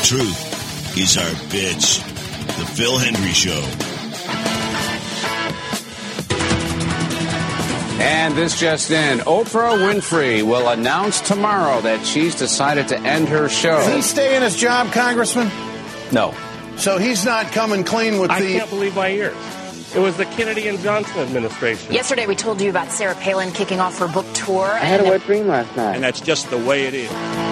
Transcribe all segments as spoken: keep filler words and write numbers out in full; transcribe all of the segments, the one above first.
Truth is our bitch. The Phil Hendry Show. And this just in, Oprah Winfrey will announce tomorrow that she's decided to end her show. Does he stay in his job, Congressman? No. So he's not coming clean with I the... I can't believe my ears. It was the Kennedy and Johnson administration. Yesterday we told you about Sarah Palin kicking off her book tour. I had a wet dream last night. And that's just the way it is.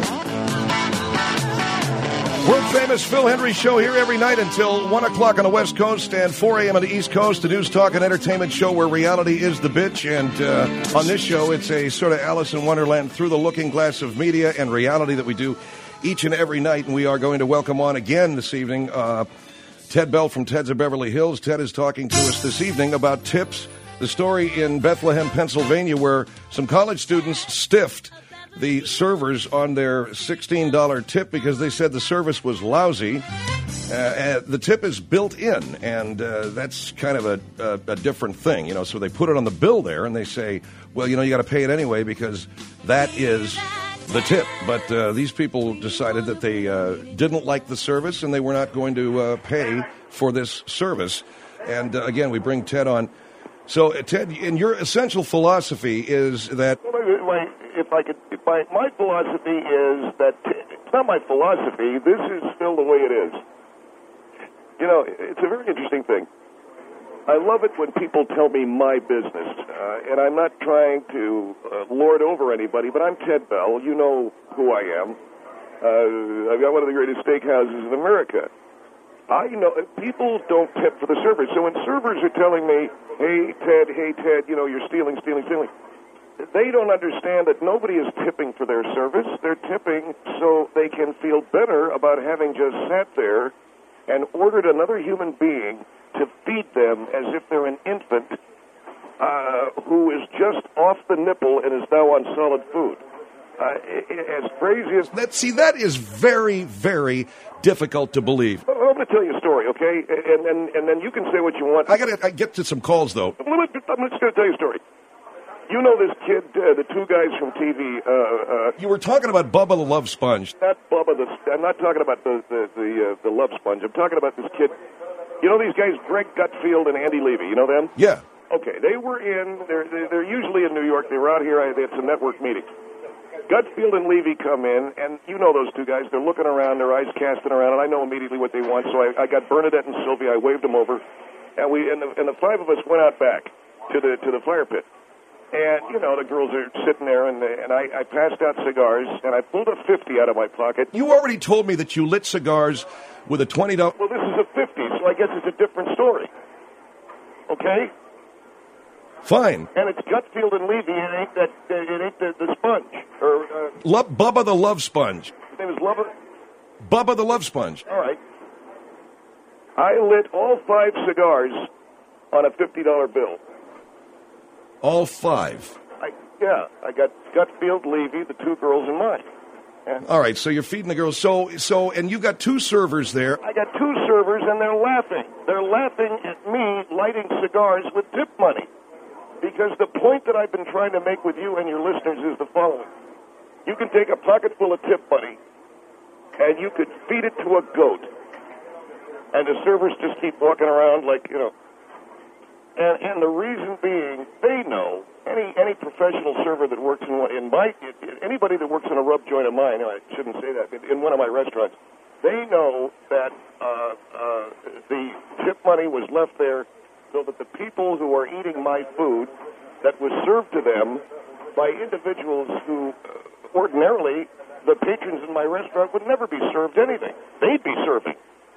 World-famous Phil Hendry Show here every night until one o'clock on the West Coast and four a.m. on the East Coast, the news, talk, and entertainment show where reality is the bitch. And uh, on this show, it's a sort of Alice in Wonderland through the looking glass of media and reality that we do each and every night. And we are going to welcome on again this evening uh, Ted Bell from Ted's of Beverly Hills. Ted is talking to us this evening about tips, the story in Bethlehem, Pennsylvania, where some college students stiffed the servers on their sixteen dollars tip because they said the service was lousy. Uh, uh, the tip is built in, and uh, that's kind of a, a, a different thing, you know. So they put it on the bill there, and they say, well, you know, you got to pay it anyway because that is the tip. But uh, these people decided that they uh, didn't like the service, and they were not going to uh, pay for this service. And uh, again, we bring Ted on. So, uh, Ted, in your essential philosophy is that... If I could, if my, my philosophy is that, it's not my philosophy, this is still the way it is. You know, it's a very interesting thing. I love it when people tell me my business, uh, and I'm not trying to uh, lord over anybody, but I'm Ted Bell. You know who I am. Uh, I've got one of the greatest steakhouses in America. I know people don't tip for the servers, so when servers are telling me, hey, Ted, hey, Ted, you know, you're stealing, stealing, stealing, they don't understand that nobody is tipping for their service. They're tipping so they can feel better about having just sat there and ordered another human being to feed them as if they're an infant uh, who is just off the nipple and is now on solid food. Uh, as crazy as... That, see, that is very, very difficult to believe. I'm going to tell you a story, okay? And, and, and then you can say what you want. I got to get to some calls, though. I'm just going to tell you a story. You know this kid, uh, the two guys from T V. Uh, uh, you were talking about Bubba the Love Sponge. Not Bubba the. I'm not talking about the the the, uh, the Love Sponge. I'm talking about this kid. You know these guys, Greg Gutfield and Andy Levy. You know them? Yeah. Okay, they were in. They're they're usually in New York. They were out here. I, it's a network meeting. Gutfield and Levy come in, and you know those two guys. They're looking around, their eyes casting around, and I know immediately what they want. So I, I got Bernadette and Sylvia. I waved them over, and we and the, and the five of us went out back to the to the fire pit. And, you know, the girls are sitting there, and, and I, I passed out cigars, and I pulled a fifty out of my pocket. You already told me that you lit cigars with a twenty dollars... Well, this is a fifty, so I guess it's a different story. Okay? Fine. And it's Gutfield and Levy, it ain't, that, it ain't the, the sponge. Or, uh, Lo- Bubba the Love Sponge. His name is Lover? Bubba the Love Sponge. All right. I lit all five cigars on a fifty dollar bill. All five. I, yeah, I got Gutfield, Levy, the two girls, and mine. Yeah. All right, so you're feeding the girls. So, so, and you've got two servers there. I got two servers, and they're laughing. They're laughing at me lighting cigars with tip money. Because the point that I've been trying to make with you and your listeners is the following. You can take a pocket full of tip money, and you could feed it to a goat. And the servers just keep walking around like, you know. And, and the reason being, they know, any any professional server that works in, in my, anybody that works in a rub joint of mine, I shouldn't say that, in one of my restaurants, they know that uh, uh, the tip money was left there so that the people who are eating my food that was served to them by individuals who uh, ordinarily, the patrons in my restaurant would never be served anything. They'd be serving.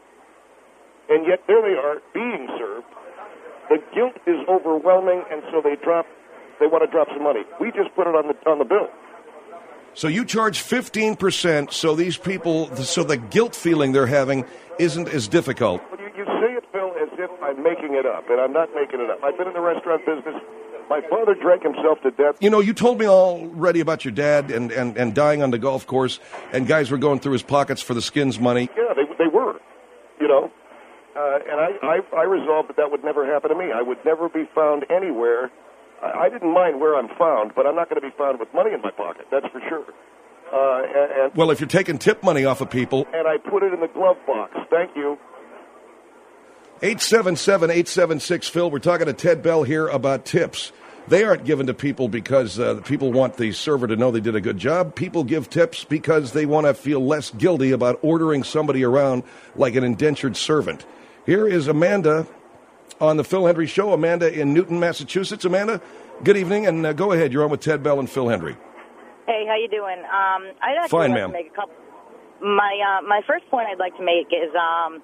And yet there they are, being served. The guilt is overwhelming, and so they drop. They want to drop some money. We just put it on the on the bill. So you charge fifteen percent, so these people, so the guilt feeling they're having isn't as difficult. Well, you, you say it, Phil, as if I'm making it up, and I'm not making it up. I've been in the restaurant business. My father drank himself to death. You know, you told me already about your dad and, and, and dying on the golf course, and guys were going through his pockets for the skins money. Yeah, they they were, you know. Uh, and I, I, I resolved that that would never happen to me. I would never be found anywhere. I, I didn't mind where I'm found, but I'm not going to be found with money in my pocket. That's for sure. Uh, and, and Well, if you're taking tip money off of people, and I put it in the glove box. Thank you. eight seven seven, eight seven six, Phil. We're talking to Ted Bell here about tips. They aren't given to people because uh, people want the server to know they did a good job. People give tips because they want to feel less guilty about ordering somebody around like an indentured servant. Here is Amanda on the Phil Hendry Show. Amanda in Newton, Massachusetts. Amanda, good evening, and uh, go ahead. You're on with Ted Bell and Phil Hendry. Hey, how you doing? Um, I'd actually Fine, like ma'am. to make a couple. My uh, my first point I'd like to make is um,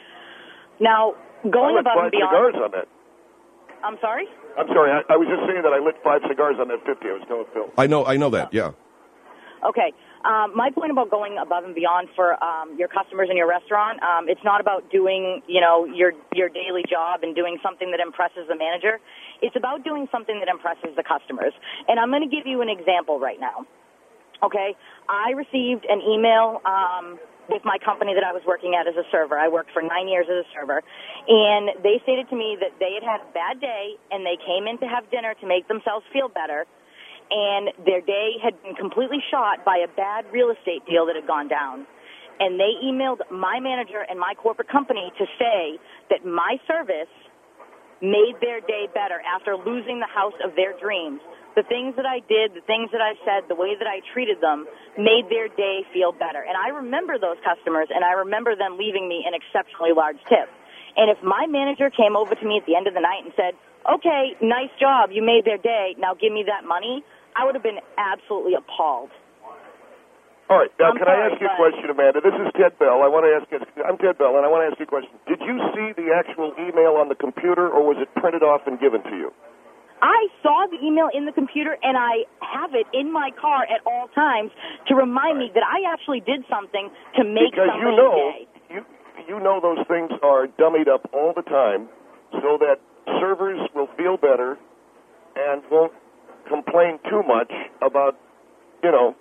now going I lit above five and beyond. cigars on that. I'm sorry. I'm sorry. I, I was just saying that I lit five cigars on that fifty. I was telling Phil. I know, I know that. Yeah. Okay. Um, my point about going above and beyond for um, your customers in your restaurant, um, it's not about doing, you know, your your daily job and doing something that impresses the manager. It's about doing something that impresses the customers. And I'm going to give you an example right now. Okay? I received an email um, with my company that I was working at as a server. I worked for nine years as a server. And they stated to me that they had had a bad day and they came in to have dinner to make themselves feel better. And their day had been completely shot by a bad real estate deal that had gone down. And they emailed my manager and my corporate company to say that my service made their day better after losing the house of their dreams. The things that I did, the things that I said, the way that I treated them made their day feel better. And I remember those customers, and I remember them leaving me an exceptionally large tip. And if my manager came over to me at the end of the night and said, okay, nice job, you made their day, now give me that money, I would have been absolutely appalled. All right. Now, I'm can sorry, I ask you a but- question, Amanda? This is Ted Bell. I want to ask you. I'm Ted Bell, and I want to ask you a question. Did you see the actual email on the computer, or was it printed off and given to you? I saw the email in the computer, and I have it in my car at all times to remind me that I actually did something to make Because somebody's you know, day. you you know those things are dummied up all the time, so that servers will feel better and won't complain too much about, you know,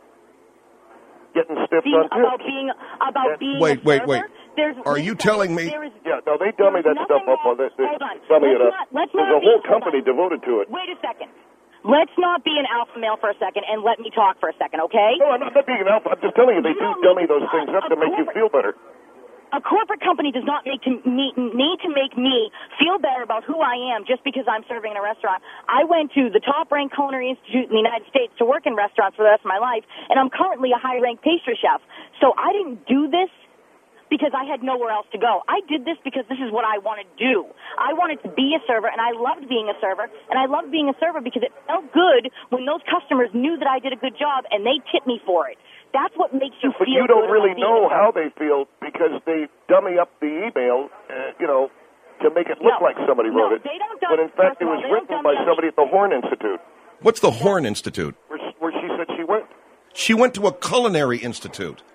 getting stiffed Being, on tips. about being about And- being Wait, a wait, server, wait. There's, Are wait you a telling second. me- There is, Yeah, no, they dummy there's that stuff nothing up on wrong- this. They Hold on. dummy Let's it up. not- let's There's not a be- whole hold company on. devoted to it. Wait a second. Let's not be an alpha male for a second, and let me talk for a second, okay? No, I'm not, I'm not being an alpha. I'm just telling you, they You do don't dummy need- those things up a to make you corporate- feel better. A corporate company does not make to me, need to make me feel better about who I am just because I'm serving in a restaurant. I went to the top-ranked culinary institute in the United States to work in restaurants for the rest of my life, and I'm currently a high-ranked pastry chef. So I didn't do this because I had nowhere else to go. I did this because this is what I wanted to do. I wanted to be a server, and I loved being a server, and I loved being a server because it felt good when those customers knew that I did a good job, and they tipped me for it. That's what makes you But feel you don't good really about being know a server. how they feel because they dummy up the email, uh, you know, to make it look No. like somebody No, wrote it. they don't dumb- When in fact first it of all, was they don't written dummy by up- somebody at the Horn Institute, What's the Horn Institute? where she, where she said she went. She went to a culinary institute.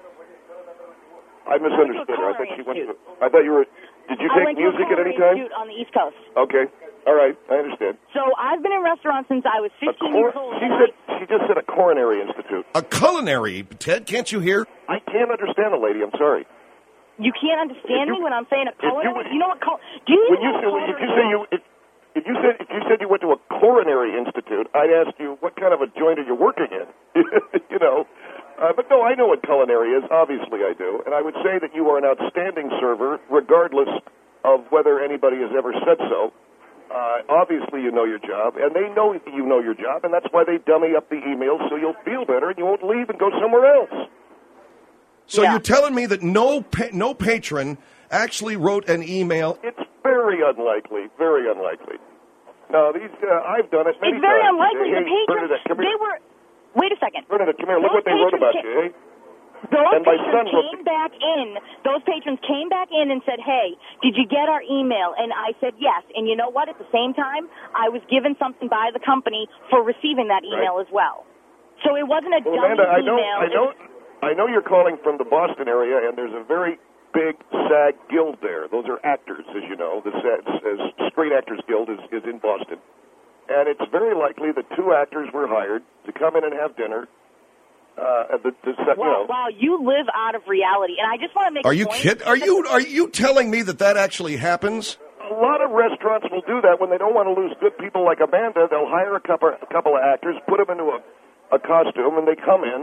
I misunderstood her. I thought she went to. I thought you were. Did you I take went to a music at culinary any time? institute on the East Coast. Okay. All right. I understand. So I've been in restaurants since I was A fifteen cor- years old. she and said I, she just said a coronary institute. A culinary, Ted, can't you hear? I can't understand the lady. I'm sorry. you can't understand If you- me when I'm saying a if you culinary. would- You, know what? Cul- do you When know you what say when- if you culinary say you if, if you said if you said you went to a coronary institute, I'd ask you what kind of a joint are you working in? you know. Uh, but no, I know what culinary is. Obviously, I do, and I would say that you are an outstanding server, regardless of whether anybody has ever said so. Uh, obviously, you know your job, and they know you know your job, and that's why they dummy up the emails so you'll feel better and you won't leave and go somewhere else. So Yeah. you're telling me that no pa- no patron actually wrote an email? It's very unlikely, very unlikely. No, these uh, I've done it many It's very times. unlikely. Hey, The patrons, Bernadette, come they here. were. Wait a second. Bernadette, come here. Look Those what they wrote patrons about ca- you, eh? Those And my patrons son wrote came the- back in. Those patrons came back in and said, "Hey, did you get our email?" And I said, "Yes." And you know what? At the same time, I was given something by the company for receiving that email Right. as well. So it wasn't a Well, dummy Amanda, I know, email. I It know, was- I know you're calling from the Boston area, and there's a very big SAG guild there. Those are actors, as you know. The SAG, as Screen Actors Guild is, is in Boston, and it's very likely that two actors were hired to come in and have dinner. Uh, the, the, you Wow, know, wow, you live out of reality, and I just want to make. Are a you point. kidding? Are you are you telling me that that actually happens? a lot of restaurants will do that when they don't want to lose good people like Amanda. They'll hire a couple, a couple of actors, put them into a, a costume, and they come in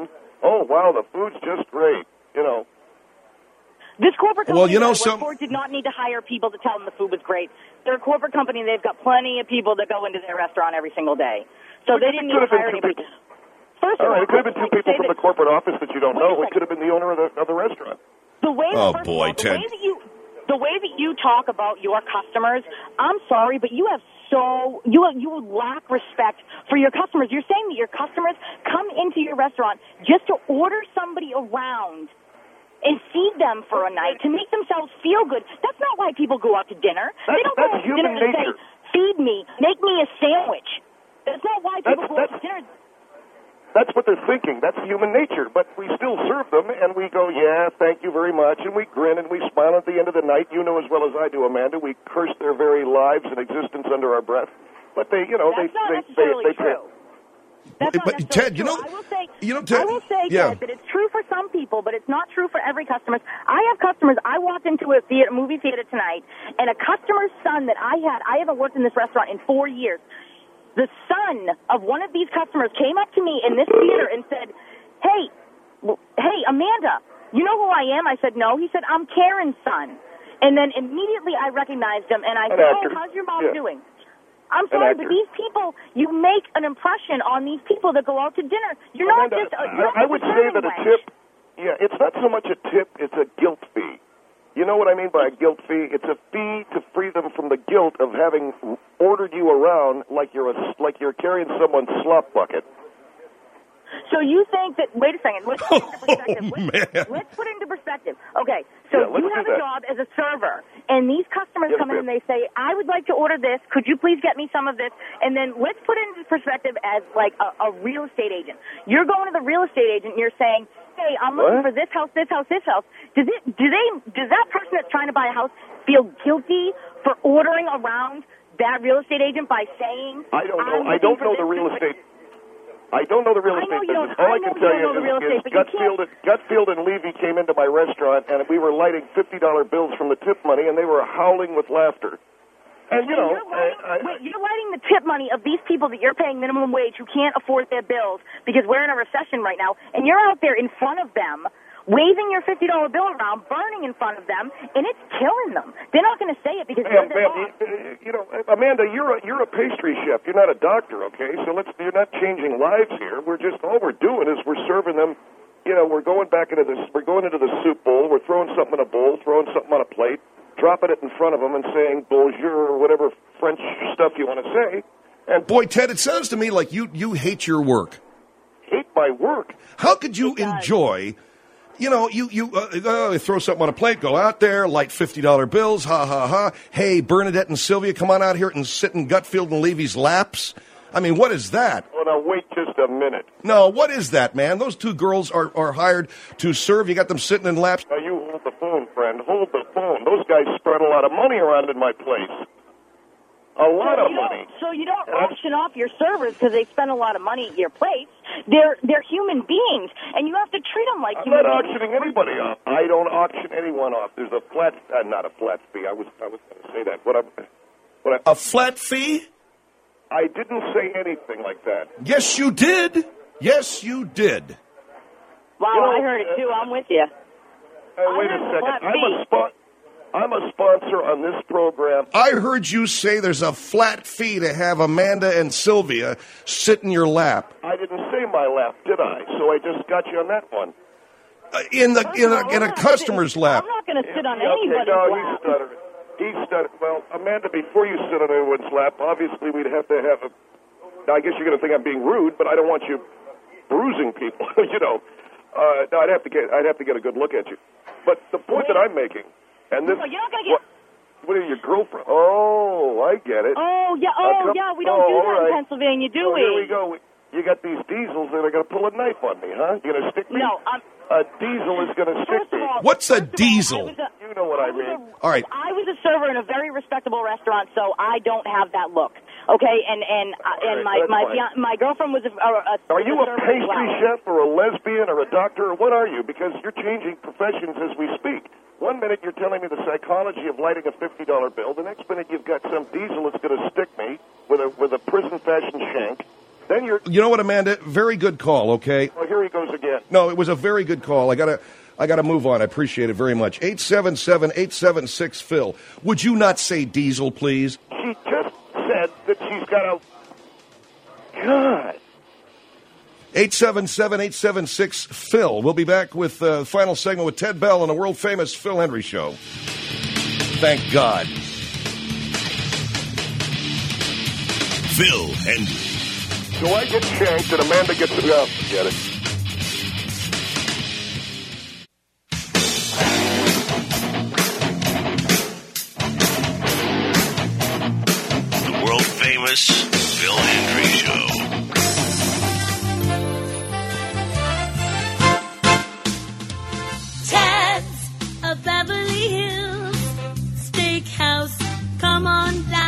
oh, wow, the food's just great, you know. This corporate company Well, you know, that I work some- for did not need to hire people to tell them the food was great. They're a corporate company. They've got plenty of people that go into their restaurant every single day. So Well, they it didn't need could to have been hire two anybody. people. First All of right, all, it could have I been would two like to people say from the that corporate office that you don't Wait a know. It second. could have been the owner of the, of the restaurant. The way, Oh, first boy, of all, the Ted. way that you, the way that you talk about your customers, I'm sorry, but you have so you you lack respect for your customers. You're saying that your customers come into your restaurant just to order somebody around and feed them for a night to make themselves feel good. That's not why people go out to dinner. That's- they don't go that's out to dinner human to nature. say, "Feed me, make me a sandwich." That's not why people That's- go out to that's- dinner. That's what they're thinking. That's human nature. But we still serve them, and we go, yeah, thank you very much, and we grin and we smile at the end of the night. You know as well as I do, Amanda. We curse their very lives and existence under our breath. But they, you know, That's they, not they, necessarily they, they, true. That's not But, necessarily Ted, you true. know- I will say, you know, Ted- I will say, yeah. Ted, that it's true for some people, but it's not true for every customer. I have customers. I walked into a theater, movie theater tonight, and a customer's son that I had, I haven't worked in this restaurant in four years. The son of one of these customers came up to me in this theater and said, hey, w- hey, Amanda, you know who I am? I said, no. He said, I'm Karen's son. And then immediately I recognized him, and I An said, actor. oh, how's your mom Yeah. doing? I'm sorry, actor. but these people, you make an impression on these people that go out to dinner. You're not Amanda, just a, you're I, I not would just a say serving that a wench. tip, yeah, it's not so much a tip, it's a guilt fee. You know what I mean by a guilt fee? It's a fee to free them from the guilt of having ordered you around like you're a, like you're carrying someone's slop bucket. So you think that, wait a second, let's put it into perspective. Oh, let's, man. let's put it into perspective. Okay, so Yeah, let's you do have that. a job as a server, and these customers Yes, come in ma'am. and they say, I would like to order this. Could you please get me some of this? And then let's put it into perspective as like a, a real estate agent. You're going to the real estate agent and you're saying, hey, I'm looking What? for this house, this house, this house. Does it, do they, does that person that's trying to buy a house feel guilty for ordering around that real estate agent by saying, I don't know. I'm I don't looking for know the this real specific- estate. I don't know the real I know estate you don't- business. All I I, know can you tell don't you know the is, real estate, is but you Gutfield, and, Gutfield and Levy came into my restaurant, and we were lighting fifty dollar bills from the tip money, and they were howling with laughter. And, you Wait, know, you're lighting, I, I, wait, you're lighting the tip money of these people that you're paying minimum wage who can't afford their bills because we're in a recession right now, and you're out there in front of them, waving your fifty dollar bill around, burning in front of them, and it's killing them. They're not going to say it because Ma'am, you're their ma'am, boss. you, you know, Amanda, you're a, you're a pastry chef. You're not a doctor, okay? So let's. You're not changing lives here. We're just all we're doing is we're serving them. You know, we're going back into this. We're going into the soup bowl. We're throwing something in a bowl, throwing something on a plate, dropping it in front of them, and saying bonjour or whatever French stuff you want to say. And Boy, Ted, it sounds to me like you, you hate your work. hate my work. How could you It does. enjoy, you know, you, you uh, uh, throw something on a plate, go out there, light fifty dollar bills, ha, ha, ha. Hey, Bernadette and Sylvia, come on out here and sit in Gutfield and Levy's laps. I mean, what is that? Oh, now wait just a minute. No, what is that, man? Those two girls are, are hired to serve. You got them sitting in laps. Now you hold the phone, friend. Hold the phone. Those guys spread a lot of money around in my place. A lot So of you don't- money. So you don't And I'm- auction off your servers because they spend a lot of money at your place. They're they're human beings, and you have to treat them like I'm human not beings. auctioning anybody off. I don't auction anyone off. There's a flat, uh, not a flat fee. I was, I was going to say that. What I, what I, A flat fee? I didn't say anything like that. Yes, you did. Yes, you did. Wow, You know, I heard it too. I'm with you. Hey, wait I a heard second. flat I'm fee. a spon- I'm a sponsor on this program. I heard you say there's a flat fee to have Amanda and Sylvia sit in your lap. I didn't say my lap, did I? So I just got you on that one. Uh, in the First in of all, a, in I'm a not customer's sitting- lap. I'm not going to sit on Yeah, okay, anybody's no, lap. he's stuttering. He's stuttering. Well, Amanda, before you sit on anyone's lap, obviously we'd have to have a... Now, I guess you're going to think I'm being rude, but I don't want you bruising people, you know. Uh, no, I'd have to get I'd have to get a good look at you. But the point that I'm making, and this... No, you're not gonna get- What, what are your girlfriend? Oh, I get it. Oh yeah, Uh, oh come- yeah. We don't oh, do all that right. in Pennsylvania, do So we? here we go. You got these diesels that are going to pull a knife on me, huh? You're going to stick me? No, I'm. A diesel is going to stick First of me. all, What's a first of all, diesel? I was a- You know what I was mean. a- All right. I was a server in a very respectable restaurant, so I don't have that look. Okay, and and uh, and right, my that's my fine. fian- my girlfriend was a, a, a Are you a server as pastry well. chef or a lesbian or a doctor or what are you? Because you're changing professions as we speak. One minute you're telling me the psychology of lighting a fifty dollar bill. The next minute you've got some diesel that's going to stick me with a with a prison fashion shank. Then you're. You know what, Amanda? Very good call. Okay. Oh, here he goes again. No, it was a very good call. I gotta, I gotta move on. I appreciate it very much. Eight seven seven eight seven six Phil. Would you not say Diesel, please? She just said that she's got a. God. eight seven seven eight seven six Phil. We'll be back with the uh, final segment with Ted Bell on the world famous Phil Hendrie Show. Thank God. Phil Hendrie. So I get shanked and Amanda gets it. Oh, forget it. The world famous Phil Hendrie Show. Ted's of Beverly Hills Steakhouse. Come on down.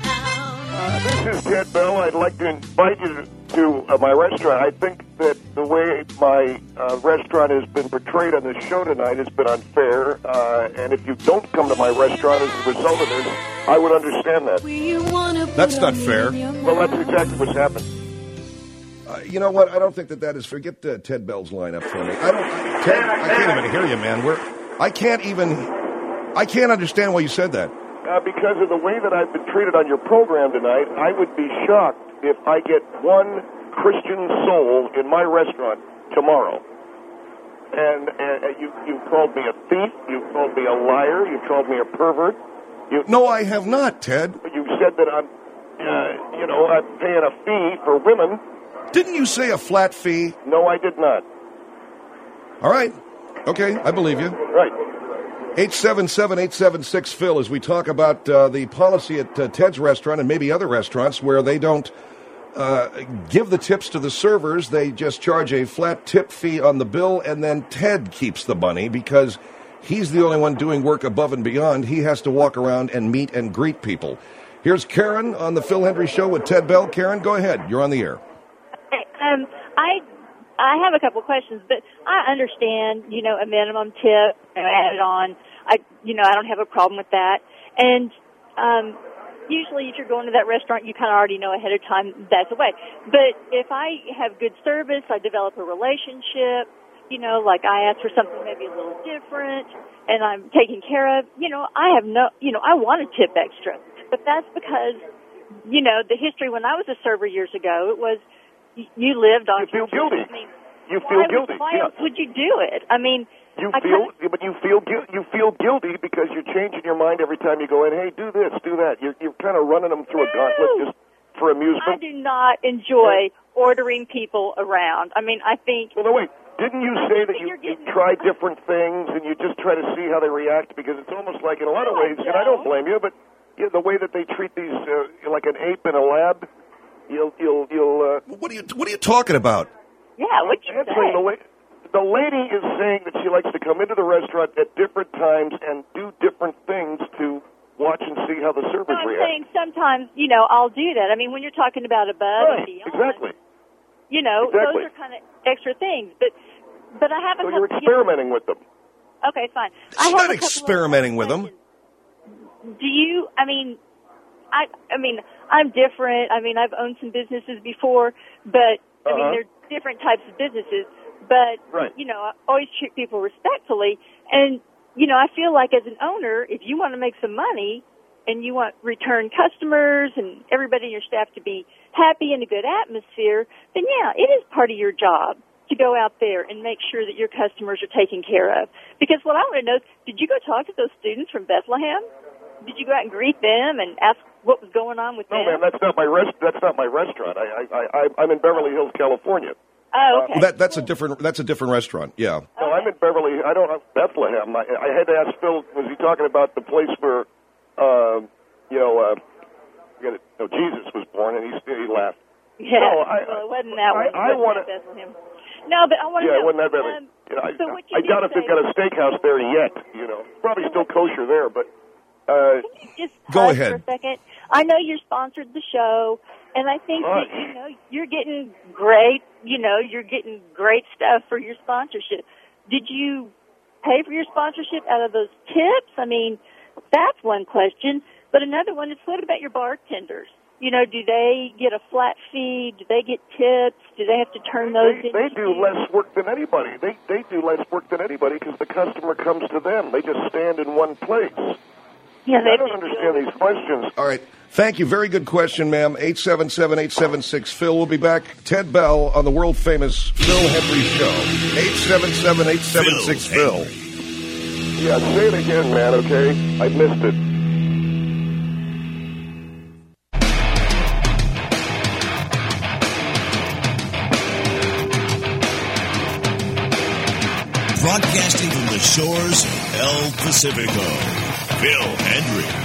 Uh, this is Ted Bell. I'd like to invite you to, to uh, my restaurant. I think that the way my uh, restaurant has been portrayed on this show tonight has been unfair. Uh, and if you don't come to my restaurant as a result of this, I would understand that. That's not fair. Well, that's exactly what's happened. Uh, you know what? I don't think that that is. Forget uh, Ted Bell's lineup for me. I don't. I, Ted, I can't even hear you, man. We're. I can't even. I can't understand why you said that. Uh, because of the way that I've been treated on your program tonight, I would be shocked if I get one Christian soul in my restaurant tomorrow. And uh, you you called me a thief. You called me a liar. You called me a pervert. You, no, I have not, Ted. You said that I'm, uh, you know, I'm paying a fee for women. Didn't you say a flat fee? No, I did not. All right. Okay, I believe you. Right. eight seven seven eight seven six Phil as we talk about uh, the policy at uh, Ted's restaurant and maybe other restaurants where they don't uh, give the tips to the servers. They just charge a flat tip fee on the bill, and then Ted keeps the money because he's the only one doing work above and beyond. He has to walk around and meet and greet people. Here's Karen on the Phil Hendrie Show with Ted Bell. Karen, go ahead. You're on the air. Um, I I have a couple of questions, but I understand, you know, a minimum tip, you know, added on. I, you know, I don't have a problem with that. And um, usually if you're going to that restaurant, you kind of already know ahead of time that's the way. But if I have good service, I develop a relationship, you know, like I ask for something maybe a little different, and I'm taken care of, you know, I have no, you know, I want to tip extra. But that's because, you know, the history when I was a server years ago, it was, you lived on. You feel guilty. I mean, you feel why guilty. Would, why yeah. else would you do it? I mean, you I feel, kinda, but you feel guilty. You feel guilty because you're changing your mind every time you go in. Hey, do this, do that. You're you're kind of running them through no, a gauntlet just for amusement. I do not enjoy ordering people around. I mean, I think. Well, no, wait. Didn't you say that you, you try different things and you just try to see how they react? Because it's almost like in a lot of no, ways, I and I don't blame you, but you know, the way that they treat these uh, like an ape in a lab. You'll, you'll, you'll. Uh, what are you, what are you talking about? Yeah, what you say? The, la- the lady is saying that she likes to come into the restaurant at different times and do different things to watch and see how the servers no, I'm react. saying sometimes, you know, I'll do that. I mean, when you're talking about above right, and beyond, exactly. You know, exactly. those are kind of extra things. But, but I have a so couple. you're experimenting with them. Okay, fine. She's I have not a experimenting with them. Do you? I mean. I, I mean, I'm different. I mean, I've owned some businesses before, but, I uh-huh. mean, they're different types of businesses. But, right. you know, I always treat people respectfully. And, you know, I feel like as an owner, if you want to make some money and you want return customers and everybody in your staff to be happy in a good atmosphere, then, yeah, it is part of your job to go out there and make sure that your customers are taken care of. Because what I want to know is, did you go talk to those students from Bethlehem? Did you go out and greet them and ask what was going on with no, them? No, ma'am, that's not my rest. That's not my restaurant. I, I, I, I'm in Beverly Hills, California. Oh, okay. Well, that, that's a different. That's a different restaurant. Yeah. No, I'm in Beverly. I don't have Bethlehem. I, I had to ask Phil. Was he talking about the place where, uh, you know, uh, forget it, no, Jesus was born, and he he laughed. Yeah. No, I, well, it wasn't that one. I, I want to. No, but I want to. Yeah, know, it wasn't that bad. Um, you know, I, so what you I doubt if say, they've got a steakhouse there yet. You know, probably still kosher there, but. Uh, Can you just go hush ahead for a second? I know you're sponsored the show, and I think Hush. that, you know, you're getting great, you know, you're getting great stuff for your sponsorship. Did you pay for your sponsorship out of those tips? I mean, that's one question. But another one is, what about your bartenders? you know, do they get a flat fee? Do they get tips? Do they have to turn those They, in? they do less work than anybody. They they do less work than anybody because the customer comes to them. They just stand in one place. Yeah, they I don't understand these questions. All right. Thank you. Very good question, ma'am. eight seven seven, eight seven six, Phil. We'll be back. Ted Bell on the world-famous Phil Hendry Show. eight seven seven, eight seven six, Phil. Yeah, say it again, man, okay? I missed it. Broadcasting from the shores of El Pacifico, Phil Hendry.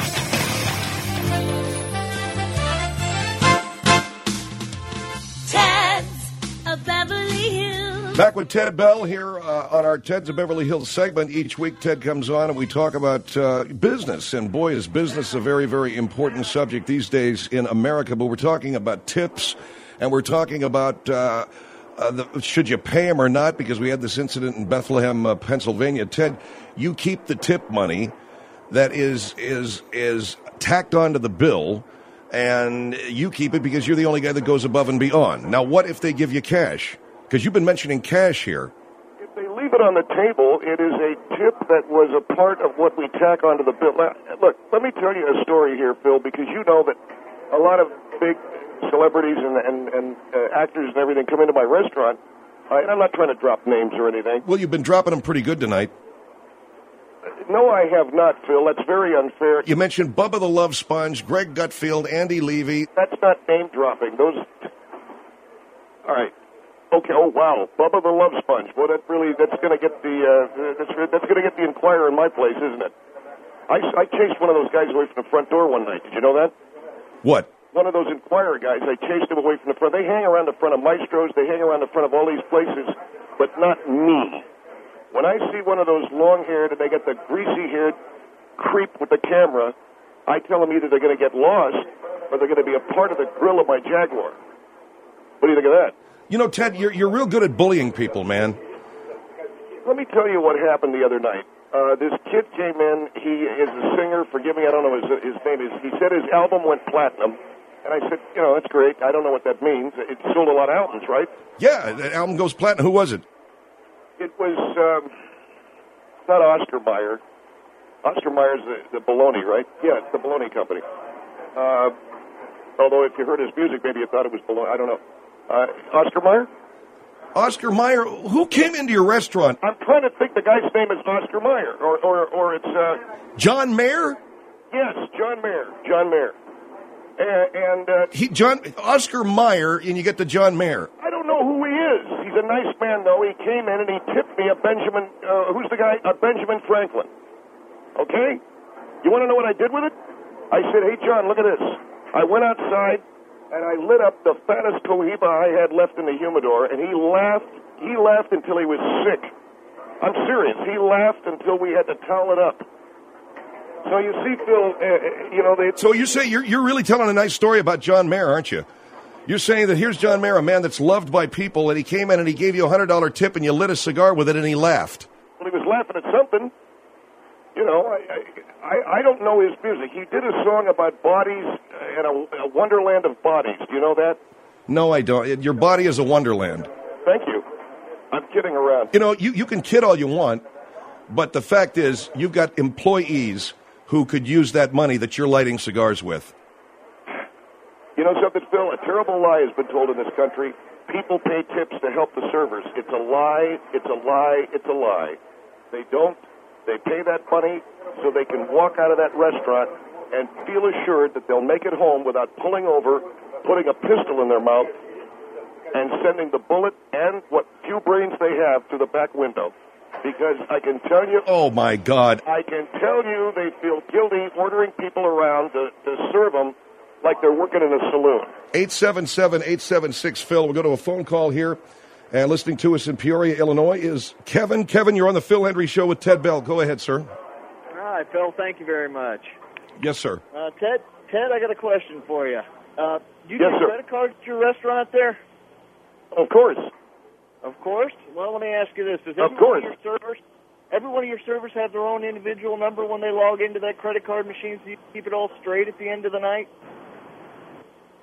Ted's of Beverly Hills. Back with Ted Bell here uh, on our Ted's of Beverly Hills segment. Each week, Ted comes on and we talk about uh, business. And boy, is business a very, very important subject these days in America. But we're talking about tips, and we're talking about uh, uh, the, should you pay them or not, because we had this incident in Bethlehem, uh, Pennsylvania. Ted, you keep the tip money that is is is tacked onto the bill, and you keep it because you're the only guy that goes above and beyond. Now, what if they give you cash? Because you've been mentioning cash here. If they leave it on the table, it is a tip that was a part of what we tack onto the bill. Now, look, let me tell you a story here, Phil, because you know that a lot of big celebrities and, and, and uh, actors and everything come into my restaurant. Uh, and I'm not trying to drop names or anything. Well, you've been dropping them pretty good tonight. No, I have not, Phil. That's very unfair. You mentioned Bubba the Love Sponge, Greg Gutfield, Andy Levy. That's not name dropping. Those. All right. Okay. Oh wow, Bubba the Love Sponge. Well, that really that's going to get the uh, that's that's going to get the Inquirer in my place, isn't it? I, I chased one of those guys away from the front door one night. Did you know that? What? One of those Inquirer guys. I chased him away from the front. They hang around the front of Maestro's. They hang around the front of all these places, but not me. When I see one of those long-haired and they get the greasy-haired creep with the camera, I tell them either they're going to get lost or they're going to be a part of the grill of my Jaguar. What do you think of that? You know, Ted, you're you're real good at bullying people, man. Let me tell you what happened the other night. Uh, this kid came in. He is a singer. Forgive me, I don't know his, his name is. He said his album went platinum. And I said, you know, that's great. I don't know what that means. It sold a lot of albums, right? Yeah, the album goes platinum. Who was it? It was um, not Oscar Mayer. Oscar Mayer's the, the Bologna, right? Yeah, it's the Bologna company. Uh, although if you heard his music, maybe you thought it was Bologna. I don't know. Uh, Oscar Mayer? Oscar Mayer? Who came into your restaurant? I'm trying to think the guy's name is Oscar Mayer. Or, or, or it's... Uh, John Mayer? Yes, John Mayer. John Mayer. And... and uh, he, John Oscar Mayer, and you get the John Mayer. I don't know who he is. He's a nice man, though. He came in and he tipped me a Benjamin... Uh, who's the guy? A Benjamin Franklin. Okay? You want to know what I did with it? I said, hey, John, look at this. I went outside, and I lit up the fattest cohiba I had left in the humidor, and he laughed. He laughed until he was sick. I'm serious. He laughed until we had to towel it up. So you see, Phil, uh, you know... They, so you say you're, you're really telling a nice story about John Mayer, aren't you? You're saying that here's John Mayer, a man that's loved by people, and he came in and he gave you a one hundred dollars tip, and you lit a cigar with it, and he laughed. Well, he was laughing at something. You know, I, I I don't know his music. He did a song about bodies and a, a wonderland of bodies. Do you know that? No, I don't. Your body is a wonderland. Thank you. I'm kidding around. You know, you, you can kid all you want, but the fact is you've got employees who could use that money that you're lighting cigars with. You know something, Phil? A terrible lie has been told in this country. People pay tips to help the servers. It's a lie. It's a lie. It's a lie. They don't. They pay that money so they can walk out of that restaurant and feel assured that they'll make it home without pulling over, putting a pistol in their mouth, and sending the bullet and what few brains they have to the back window. Because I can tell you... Oh, my God. I can tell you they feel guilty ordering people around to, to serve them like they're working in a saloon. eight seven seven, eight seven six, Phil. We'll go to a phone call here. And listening to us in Peoria, Illinois, is Kevin. Kevin, you're on the Phil Hendry Show with Ted Bell. Go ahead, sir. Hi, Phil. Thank you very much. Yes, sir. Uh, Ted, Ted, I got a question for you. Uh, do you yes, take sir. credit cards at your restaurant there? Of course. Of course? Well, let me ask you this. Does of every course. One of your servers, every one of your servers have their own individual number when they log into that credit card machine so you keep it all straight at the end of the night?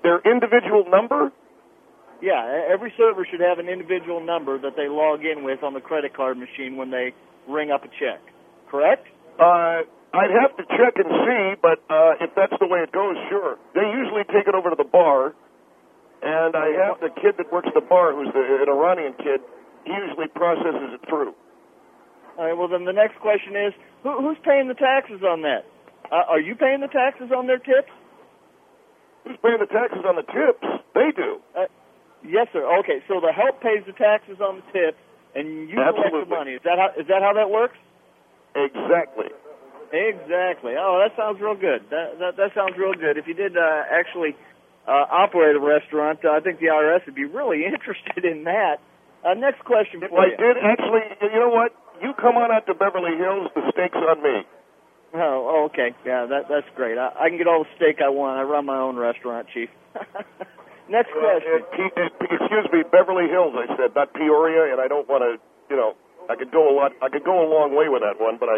their individual number? Yeah, every server should have an individual number that they log in with on the credit card machine when they ring up a check. Correct? Uh, I'd have to check and see, but uh, if that's the way it goes, sure. They usually take it over to the bar, and I have the kid that works at the bar, who's the, an Iranian kid, he usually processes it through. All right, well, then the next question is, who, who's paying the taxes on that? Uh, are you paying the taxes on their tips? Who's paying the taxes on the tips? They do. Uh, yes, sir. Okay, so the help pays the taxes on the tips, and you collect the money. Is that how, is that how that works? Exactly. Exactly. Oh, that sounds real good. That that, that sounds real good. If you did uh, actually uh, operate a restaurant, uh, I think the I R S would be really interested in that. Uh, next question for if I you. did actually, you know what? You come on out to Beverly Hills, the steak's on me. Oh, okay. Yeah, that that's great. I, I can get all the steak I want. I run my own restaurant, Chief. Next question. Uh, uh, excuse me, Beverly Hills, I said, not Peoria, and I don't want to, you know, I could go a lot, I could go a long way with that one, but I...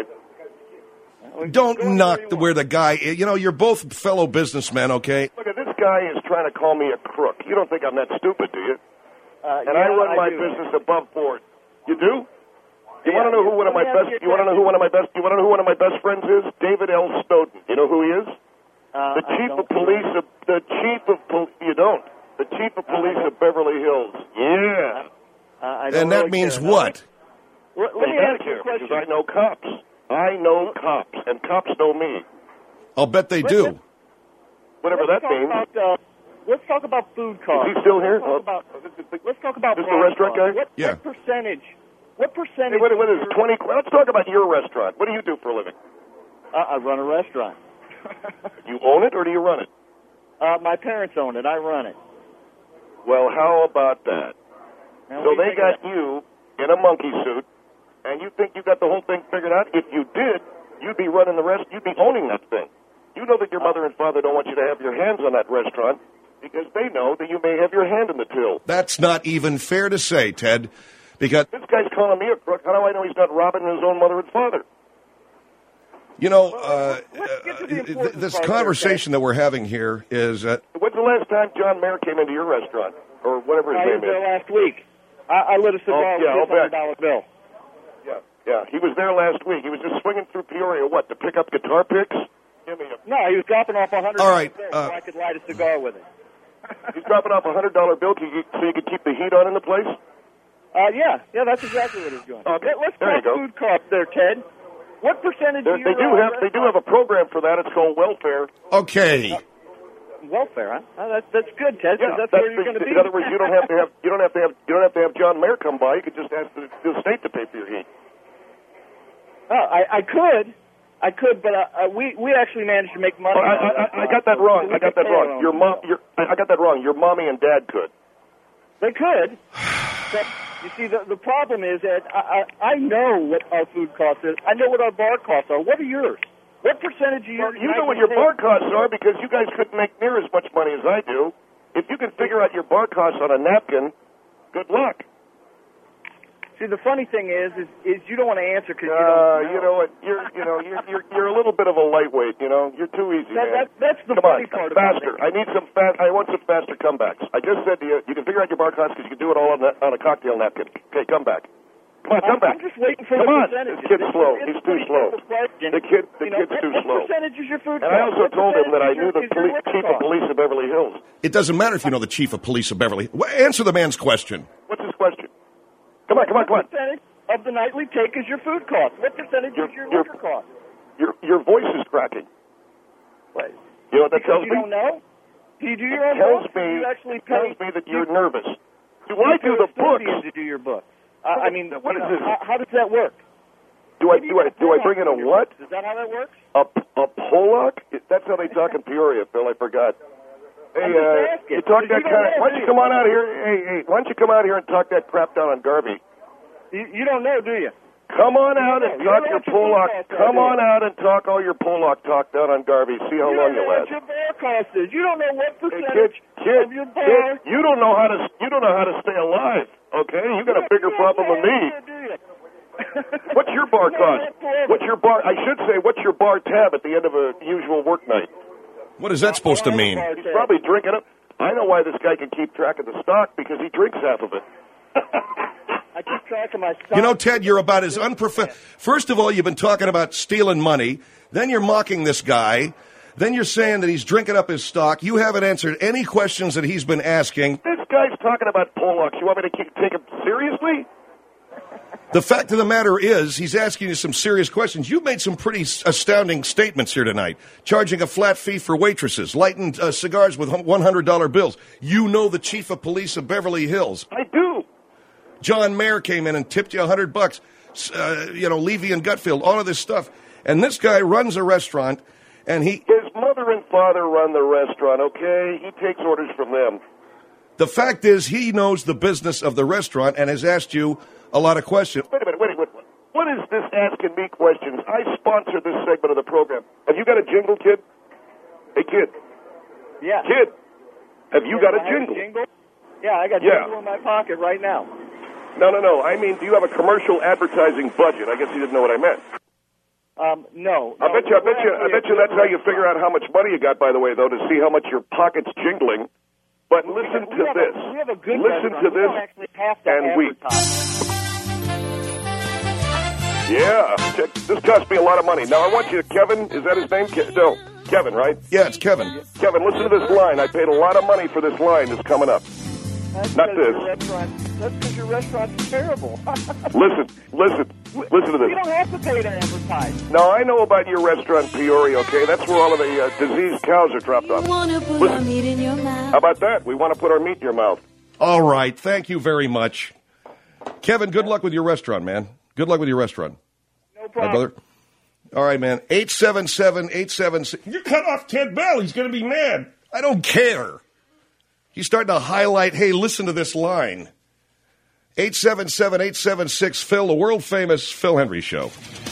Don't knock the, where the guy, you know, you're both fellow businessmen, okay? Look, this guy is trying to call me a crook. You don't think I'm that stupid, do you? Uh, and yeah, I run I my do. business above board. You do? You Yeah, want to know who one of my let me ask best? you You want to know who one of my best? You want to know who one of my best friends is? David L. Snowden. You know who he is? Uh, the chief I of don't police of the chief of pol- you don't the chief of police Uh, of Beverly Hills. Yeah. Uh, I don't And that really means care. what? Let, let Well, me you gotta ask you care, a question. because I know cops. I know cops, and cops know me. I'll bet they do. Whatever let's that talk means. About, uh, let's talk about food costs. Is he still here? Let's talk about, let's talk about This the bar restaurant costs. guy? What, Yeah. what percentage? What Hey, percentage? what, what is of your- twenty? Let's talk about your restaurant. What do you do for a living? Uh, I run a restaurant. You own it or do you run it? Uh, my parents own it. I run it. Well, how about that? Now, So what do you they think of got you in a monkey suit, and you think you got the whole thing figured out? If you did, you'd be running the rest. You'd be owning that thing. You know that your mother and father don't want you to have your hands on that restaurant because they know that you may have your hand in the till. That's not even fair to say, Ted, because, This guy's calling me a crook. How do I know he's not robbing his own mother and father? you know, uh, Let's get to uh, the th- important this part there, conversation that we're having here is, uh, When's the last time John Mayer came into your restaurant or whatever his I was name there is? last week. I, I lit a cigar Oh, yeah, I'll with a hundred bet. dollar bill. Yeah, yeah. He was there last week. He was just swinging through Peoria. What, to pick up guitar picks? Give me a. No, he was dropping off a hundred All dollar right, bill uh, so I could light a cigar with it. He's dropping off a hundred dollar bill so you, so you could keep the heat on in the place. Uh, yeah, yeah, that's exactly what he's doing. Okay, Let, let's there you talk go. food costs there, Ted. What percentage They're, of they your do uh, have they do have a program for that. It's called welfare. okay. welfare? Huh? Uh, that's that's good, Ted. 'cause Yeah, that's, that's where you're the, going to be. in other words, you don't have to have you don't have to have you don't have to have John Mayer come by. You could just ask the, the state to pay for your heat. Oh, I, I could, I could, but uh, uh, we we actually managed to make money. Oh, I, on I, it. I, I got that So wrong. we I got could that pay our wrong. own Your mom, stuff. your I got that wrong. Your mommy and dad could. They could. But you see, the the problem is that I, I I know what our food cost is. I know what our bar costs are. What are yours? What percentage of Well, yours? you know what your bar costs are because you guys couldn't make near as much money as I do. If you can figure out your bar costs on a napkin, good luck. See, the funny thing is, is, is you don't want to answer because Uh, you don't know. you know what? You're, you know, you're, you're, you're a little bit of a lightweight. You know, you're too easy, That, man. that, that's the Come funny on, part about faster. it. I need some fast. I want some faster comebacks. I just said to you, you can figure out your bar costs because you can do it all on, that, on a cocktail napkin. Okay, come back. Come on, come I'm, back. I'm just waiting for Come the on. percentages. This kid's It's- slow. it's He's a too pretty slow. simple question. The kid, the You know, kid's what, too what slow. percentage is your food And I cost? also What told him that I percentage knew is the your- is poli- your liquor chief of cost? police of Beverly Hills. It doesn't matter if you know the chief of police of Beverly. Well, answer the man's question. What's his question? Come on, come on, come on. What percentage of the nightly take is your food cost? What percentage Your- is your your- liquor cost? Your your voice is cracking. What? You know what that tells Because you me? don't know? Do you do your It own tells books? me, Or do you actually it tells pay, me that you're you, nervous. Do you I do pay the a custodian books? to do your book? I, I mean, What you is know, this? how, how does that work? Do I Maybe do I you do I got bring in a Pollock what? Is that how that works? A a Pollock? That's how they talk in Peoria, Phil. I forgot. Hey, I'm just uh, asking, you talk because that you kind don't of. know, Why don't do you you? come on out here? Hey, hey, why don't you come out here and talk that crap down on Garvey? You, you don't know, do you? Come on out don't and know. talk You your don't know what Pollock. your food Come costs on are. out and talk all your Pollock talk down on Garvey. See how You long don't you know what last. your bar cost is. You don't know what Hey, kid, percentage kid, of your bar. kid, you don't know how to you don't know how to stay alive. Okay, you got a bigger problem than me. What's your bar cost? What's your bar? I should say, what's your bar tab at the end of a usual work night? What is that supposed to mean? He's probably drinking it. I know why this guy can keep track of the stock, because he drinks half of it. I keep track of my stock. You know, Ted, you're about as unprofessional. First of all, you've been talking about stealing money. Then you're mocking this guy. Then you're saying that he's drinking up his stock. You haven't answered any questions that he's been asking. This guy's talking about Polacks. You want me to keep, take him seriously? The fact of the matter is, he's asking you some serious questions. You've made some pretty astounding statements here tonight. Charging a flat fee for waitresses, lighting uh, cigars with one hundred dollar bills. You know the chief of police of Beverly Hills. I do. John Mayer came in and tipped you a hundred bucks. Uh, you know, Levy and Gutfield, all of this stuff. And this guy runs a restaurant, and he... His mother and father run the restaurant, okay? He takes orders from them. The fact is, he knows the business of the restaurant and has asked you a lot of questions. Wait a minute, wait a minute. What is this asking me questions? I sponsor this segment of the program. Have you got a jingle, kid? Hey, kid. Yeah. Kid, have you yeah, got a I jingle? a jingle? Yeah, I got a yeah. jingle in my pocket right now. No, no, no. I mean, do you have a commercial advertising budget? I guess you didn't know what I meant. Um, no. I no, bet you, I bet you, I bet you that's how you figure out how much money you got, by the way, though, to see how much your pocket's jingling. But listen we to have this. A, we have a good listen restaurant. to We this don't actually have to and weep. advertise. Yeah, check, this cost me a lot of money. Now, I want you to, Kevin, is that his name? Ke- no, Kevin, right? Yeah, it's Kevin. Kevin, listen to this line. I paid a lot of money for this line that's coming up. That's Not because this. Your restaurant, that's because your restaurant's terrible. Listen, listen, listen to this. You don't have to pay to advertise. Now, I know about your restaurant, Peoria, okay? That's where all of the uh, diseased cows are dropped off. Listen, how about that? We want to put our meat in your mouth. All right, thank you very much. Kevin, good luck with your restaurant, man. Good luck with your restaurant. No problem. My brother. All right, man. eight seven seven, eight seven six. You cut off Ted Bell. He's going to be mad. I don't care. He's starting to highlight, hey, listen to this line. eight seven seven, eight seven six, Phil, the world-famous Phil Hendrie Show.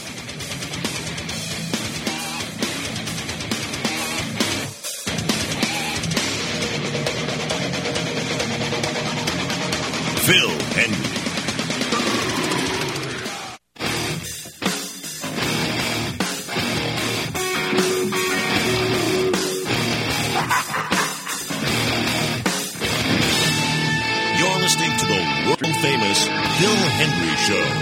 Phil Hendrie. You're listening to the world-famous Phil Hendrie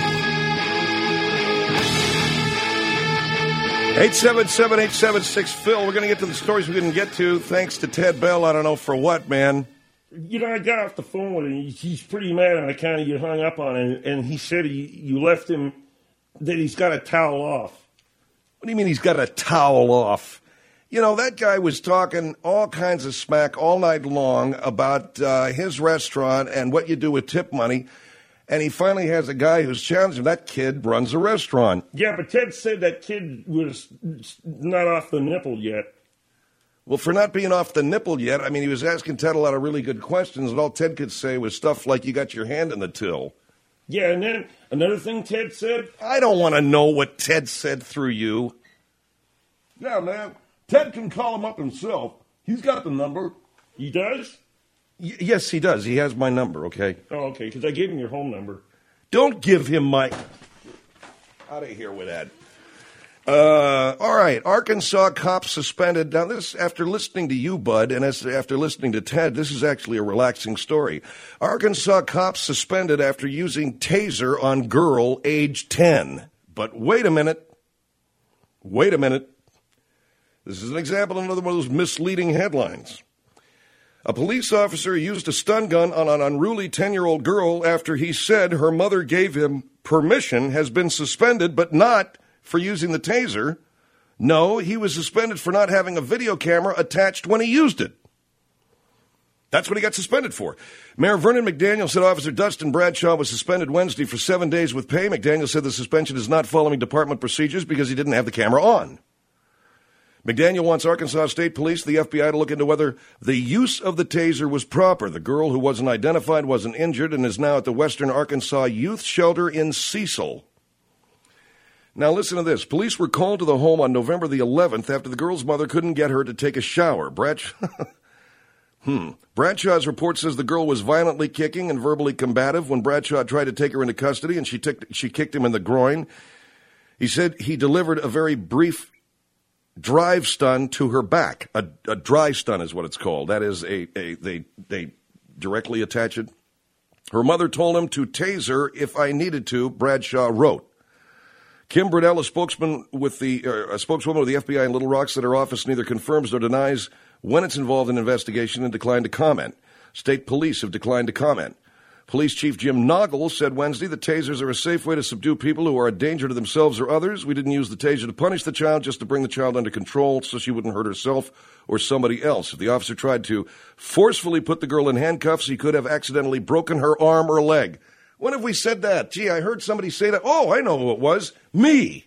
Show. eight seven seven, eight seven six, Phil. We're going to get to the stories we didn't get to, thanks to Ted Bell. I don't know for what, man. You know, I got off the phone with him. He's, he's pretty mad, and I kind of get hung up on him. And he said he, you left him, that he's got a towel off. What do you mean he's got a towel off? You know, that guy was talking all kinds of smack all night long about uh, his restaurant and what you do with tip money. And he finally has a guy who's challenged him. That kid runs a restaurant. Yeah, but Ted said that kid was not off the nipple yet. Well, for not being off the nipple yet, I mean, he was asking Ted a lot of really good questions, and all Ted could say was stuff like, you got your hand in the till. Yeah, and then another thing Ted said. I don't want to know what Ted said through you. Yeah, man. Ted can call him up himself. He's got the number. He does? Y- yes, he does. He has my number, okay? Oh, okay, because I gave him your home number. Don't give him my... Out of here with that. Uh, all right, Arkansas cops suspended. Now, this, after listening to you, Bud, and as, after listening to Ted, this is actually a relaxing story. Arkansas cops suspended after using taser on girl age ten. But wait a minute. Wait a minute. This is an example of another one of those misleading headlines. A police officer used a stun gun on an unruly ten-year-old girl after he said her mother gave him permission, has been suspended, but not for using the taser. No, he was suspended for not having a video camera attached when he used it. That's what he got suspended for. Mayor Vernon McDaniel said Officer Dustin Bradshaw was suspended Wednesday for seven days with pay. McDaniel said the suspension is not following department procedures because he didn't have the camera on. McDaniel wants Arkansas State Police, the F B I, to look into whether the use of the taser was proper. The girl, who wasn't identified, wasn't injured and is now at the Western Arkansas Youth Shelter in Cecil. Now listen to this. Police were called to the home on November the eleventh after the girl's mother couldn't get her to take a shower. Bradshaw, hmm. Bradshaw's report says the girl was violently kicking and verbally combative when Bradshaw tried to take her into custody, and she, ticked, she kicked him in the groin. He said he delivered a very brief drive stun to her back. A, a dry stun is what it's called. That is a, a they they directly attach it. Her mother told him to tase her if I needed to, Bradshaw wrote. Kim Burdell, a spokesman with the uh, a spokeswoman with the F B I in Little Rock, said her office neither confirms nor denies when it's involved in an investigation and declined to comment. State police have declined to comment. Police Chief Jim Noggle said Wednesday that tasers are a safe way to subdue people who are a danger to themselves or others. We didn't use the taser to punish the child, just to bring the child under control so she wouldn't hurt herself or somebody else. If the officer tried to forcefully put the girl in handcuffs, he could have accidentally broken her arm or leg. When have we said that? Gee, I heard somebody say that. Oh, I know who it was. Me.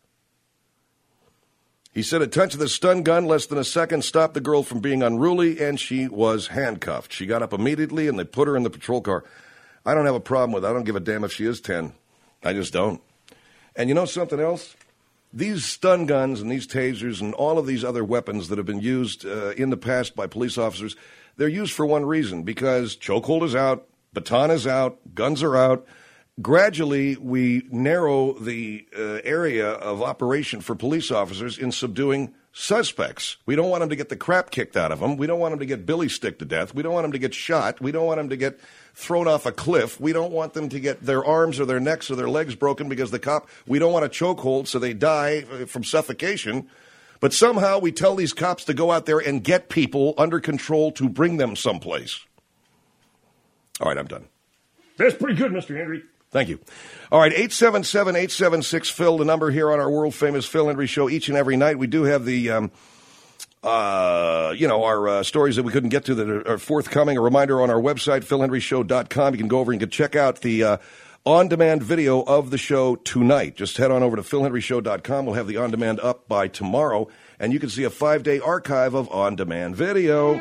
He said a touch of the stun gun, less than a second, stopped the girl from being unruly, and she was handcuffed. She got up immediately, and they put her in the patrol car. I don't have a problem with it. I don't give a damn if she is ten. I just don't. And you know something else? These stun guns and these tasers and all of these other weapons that have been used uh, in the past by police officers, they're used for one reason, because chokehold is out, baton is out, guns are out. Gradually, we narrow the uh, area of operation for police officers in subduing suspects. We don't want them to get the crap kicked out of them. We don't want them to get billy stick to death. We don't want them to get shot. We don't want them to get thrown off a cliff. We don't want them to get their arms or their necks or their legs broken because the cop, we don't want a chokehold so they die from suffocation. But somehow we tell these cops to go out there and get people under control to bring them someplace. All right, I'm done. That's pretty good, Mister Henry. Thank you. All right, eight seven seven, eight seven six, Phil, the number here on our world-famous Phil Hendrie Show each and every night. We do have the, um, uh, you know, our uh, stories that we couldn't get to that are, are forthcoming. A reminder on our website, phil hendrie show dot com. You can go over and you can check out the uh, on-demand video of the show tonight. Just head on over to phil hendrie show dot com. We'll have the on-demand up by tomorrow, and you can see a five-day archive of on-demand video.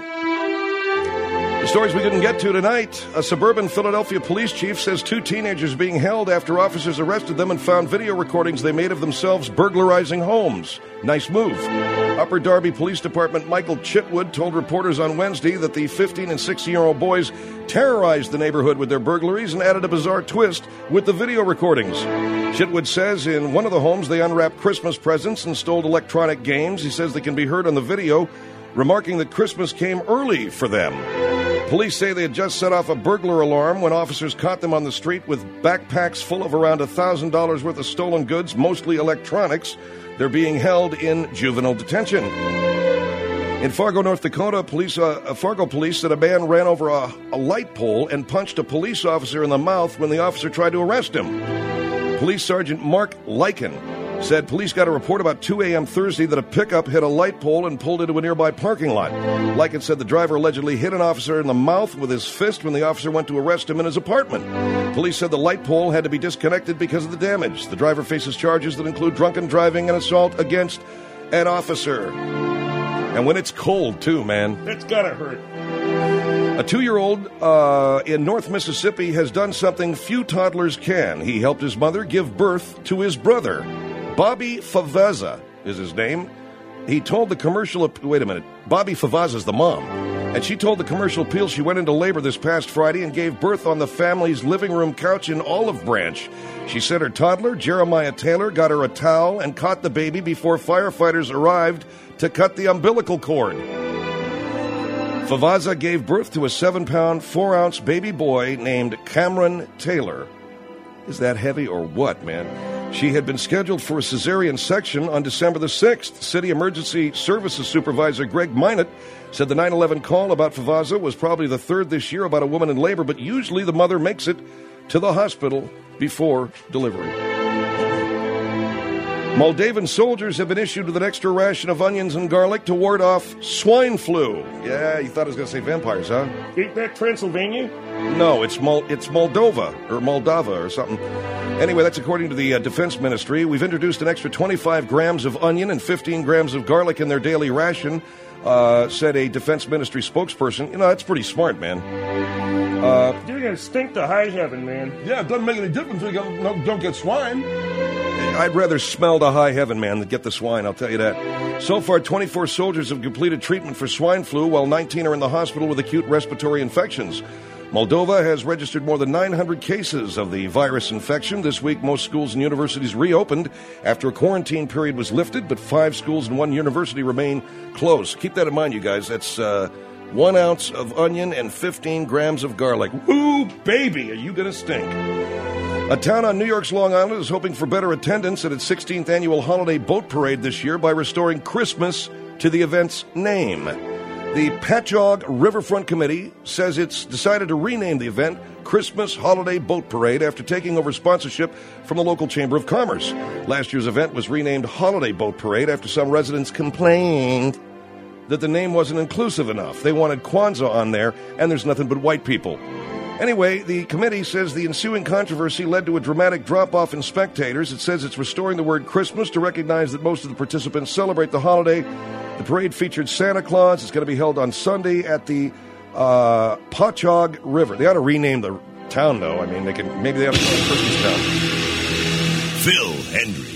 The stories we didn't get to tonight. A suburban Philadelphia police chief says two teenagers being held after officers arrested them and found video recordings they made of themselves burglarizing homes. Nice move. Upper Darby Police Department Michael Chitwood told reporters on Wednesday that the fifteen and sixteen-year-old boys terrorized the neighborhood with their burglaries and added a bizarre twist with the video recordings. Chitwood says in one of the homes they unwrapped Christmas presents and stole electronic games. He says they can be heard on the video, remarking that Christmas came early for them. Police say they had just set off a burglar alarm when officers caught them on the street with backpacks full of around one thousand dollars worth of stolen goods, mostly electronics. They're being held in juvenile detention. In Fargo, North Dakota, police, uh, Fargo police said a man ran over a, a light pole and punched a police officer in the mouth when the officer tried to arrest him. Police Sergeant Mark Lycan said police got a report about two a.m. Thursday that a pickup hit a light pole and pulled into a nearby parking lot. Lycan said the driver allegedly hit an officer in the mouth with his fist when the officer went to arrest him in his apartment. Police said the light pole had to be disconnected because of the damage. The driver faces charges that include drunken driving and assault against an officer. And when it's cold, too, man. That's gotta hurt. A two-year-old uh, in North Mississippi has done something few toddlers can. He helped his mother give birth to his brother. Bobby Favazza is his name. He told the commercial... Wait a minute. Bobby Favazza's the mom. And she told the commercial appeal she went into labor this past Friday and gave birth on the family's living room couch in Olive Branch. She said her toddler, Jeremiah Taylor, got her a towel and caught the baby before firefighters arrived to cut the umbilical cord. Favazza gave birth to a seven-pound, four-ounce baby boy named Cameron Taylor. Is that heavy or what, man? She had been scheduled for a cesarean section on December the sixth. City Emergency Services Supervisor Greg Minot said the nine eleven call about Favazza was probably the third this year about a woman in labor, but usually the mother makes it to the hospital before delivery. Moldavan soldiers have been issued with an extra ration of onions and garlic to ward off swine flu. Yeah, you thought I was going to say vampires, huh? Ain't that Transylvania? No, it's Mol- it's Moldova, or Moldova, or something. Anyway, that's according to the uh, Defense Ministry. We've introduced an extra twenty-five grams of onion and fifteen grams of garlic in their daily ration, uh, said a Defense Ministry spokesperson. You know, that's pretty smart, man. Uh, You're going to stink to high heaven, man. Yeah, it doesn't make any difference if you don't, don't get swine. I'd rather smell to high heaven, man, than get the swine, I'll tell you that. So far, twenty-four soldiers have completed treatment for swine flu, while nineteen are in the hospital with acute respiratory infections. Moldova has registered more than nine hundred cases of the virus infection. This week, most schools and universities reopened after a quarantine period was lifted, but five schools and one university remain closed. Keep that in mind, you guys. That's uh, one ounce of onion and fifteen grams of garlic. Woo, baby, are you going to stink? A town on New York's Long Island is hoping for better attendance at its sixteenth annual holiday boat parade this year by restoring Christmas to the event's name. The Patchogue Riverfront Committee says it's decided to rename the event Christmas Holiday Boat Parade after taking over sponsorship from the local Chamber of Commerce. Last year's event was renamed Holiday Boat Parade after some residents complained that the name wasn't inclusive enough. They wanted Kwanzaa on there, and there's nothing but white people. Anyway, the committee says the ensuing controversy led to a dramatic drop-off in spectators. It says it's restoring the word Christmas to recognize that most of the participants celebrate the holiday. The parade featured Santa Claus. It's going to be held on Sunday at the uh, Patchogue River. They ought to rename the town, though. I mean, they can maybe they ought to call it Christmas Town. Phil Hendry.